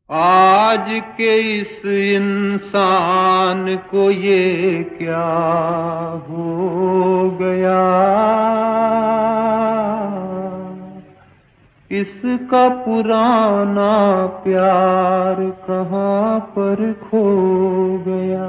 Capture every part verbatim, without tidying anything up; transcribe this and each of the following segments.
आज के इस इंसान को ये क्या हो गया, इसका पुराना प्यार कहाँ पर खो गया।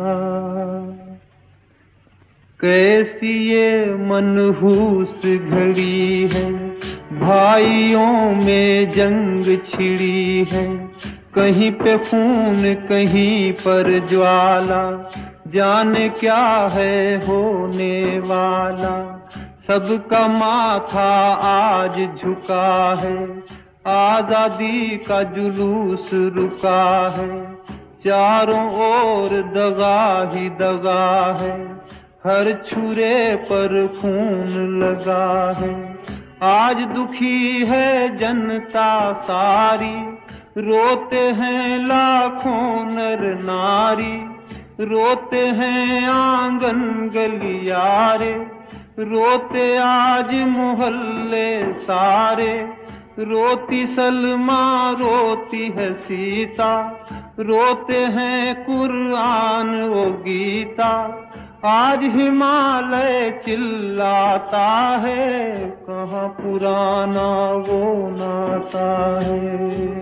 कैसी ये मनहूस घड़ी है, भाइयों में जंग छिड़ी है। कहीं पे खून कहीं पर ज्वाला, जाने क्या है होने वाला। सबका माथा आज झुका है, आजादी का जुलूस रुका है। चारों ओर दगा ही दगा है, हर छुरे पर खून लगा है। आज दुखी है जनता सारी, रोते हैं लाखों नर नारी। रोते हैं आंगन गलियारे, रोते आज मोहल्ले सारे। रोती सलमा रोती है सीता, रोते हैं कुरान वो गीता। आज हिमालय चिल्लाता है, कहाँ पुराना वो नाता है।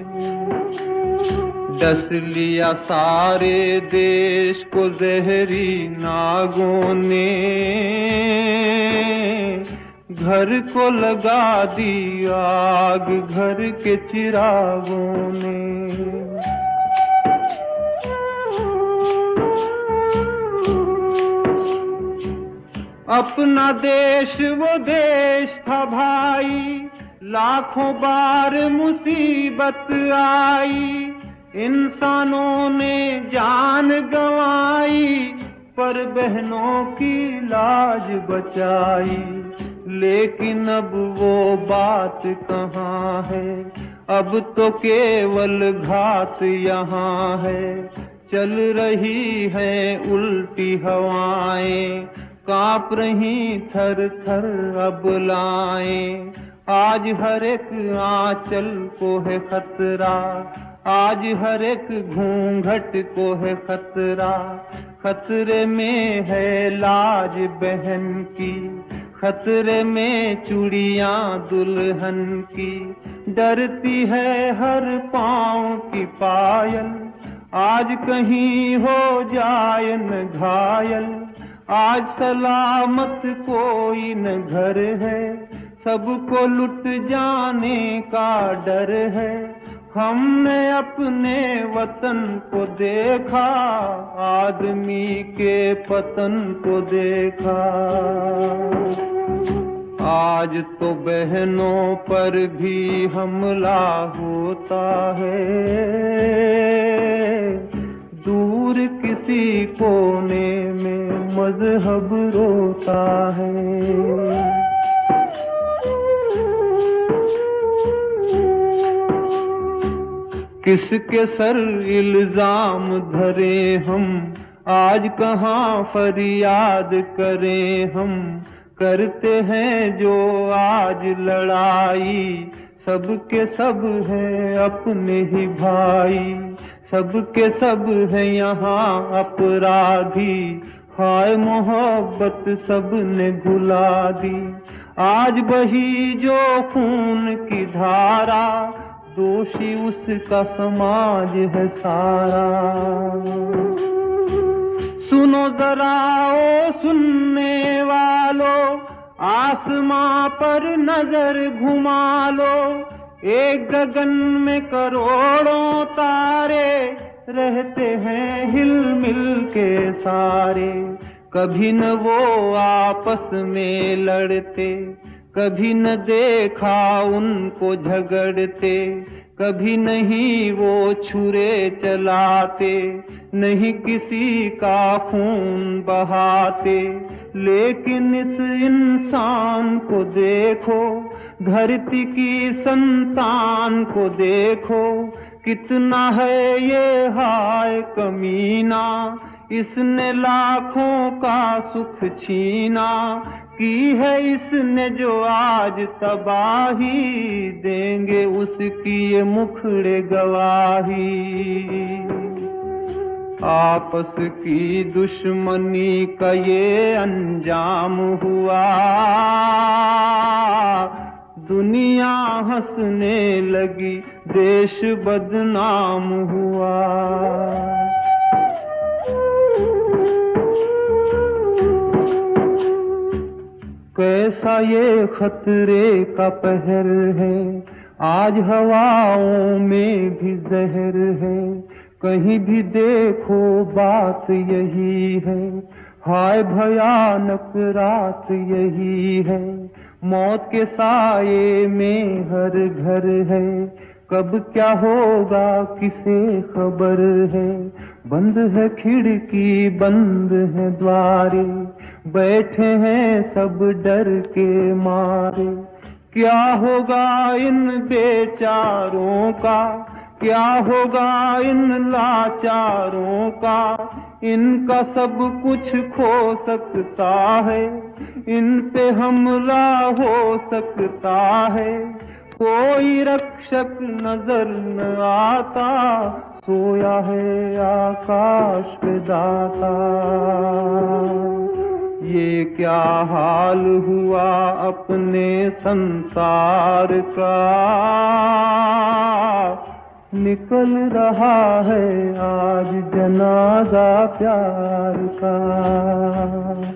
डस लिया सारे देश को जहरी नागों ने, घर को लगा दी आग घर के चिरागों ने। अपना देश वो देश था भाई, लाखों बार मुसीबत आई। इंसानों ने जान गंवाई, पर बहनों की लाज बचाई। लेकिन अब वो बात कहाँ है, अब तो केवल घात यहाँ है। चल रही है उल्टी हवाएं, कांप रही थर थर अबलाएं। आज हर एक आंचल को है खतरा, आज हर एक घूंघट को है खतरा। खतरे में है लाज बहन की, खतरे में चूड़ियां दुल्हन की। डरती है हर पांव की पायल, आज कहीं हो जाए न घायल। आज सलामत कोई न घर है, सबको लुट जाने का डर है। हमने अपने वतन को देखा, आदमी के पतन को देखा। आज तो बहनों पर भी हमला होता है, दूर किसी कोने में मजहब रोता है। किसके सर इल्जाम धरे हम, आज कहाँ फरियाद करें हम। करते हैं जो आज लड़ाई, सबके सब हैं अपने ही भाई। सबके सब हैं यहाँ अपराधी, हाय मोहब्बत सबने भुला दी। आज बही जो खून की धारा, दोषी उसका समाज है सारा। सुनो जरा ओ सुनने वालों, आसमां पर नजर घुमा लो। एक गगन में करोड़ों तारे, रहते हैं हिल मिल के सारे। कभी न वो आपस में लड़ते, कभी न देखा उनको झगड़ते। कभी नहीं वो छुरे चलाते, नहीं किसी का खून बहाते। लेकिन इस इंसान को देखो, धरती की संतान को देखो। कितना है ये हाय कमीना, इसने लाखों का सुख छीना। की है इसने जो आज तबाही, देंगे उसकी ये मुखड़े गवाही। आपस की दुश्मनी का ये अंजाम हुआ, दुनिया हंसने लगी, देश बदनाम हुआ। कैसा ये खतरे का पहर है, आज हवाओं में भी जहर है। कहीं भी देखो बात यही है, हाय भयानक रात यही है। मौत के साये में हर घर है, कब क्या होगा किसे खबर है। बंद है खिड़की बंद है द्वारे, बैठे हैं सब डर के मारे। क्या होगा इन बेचारों का, क्या होगा इन लाचारों का। इनका सब कुछ खो सकता है, इन पे हमला हो सकता है। कोई रक्षक नजर न आता, सोया है आकाश पे दाता। ये क्या हाल हुआ अपने संसार का, निकल रहा है आज जनाजा प्यार का।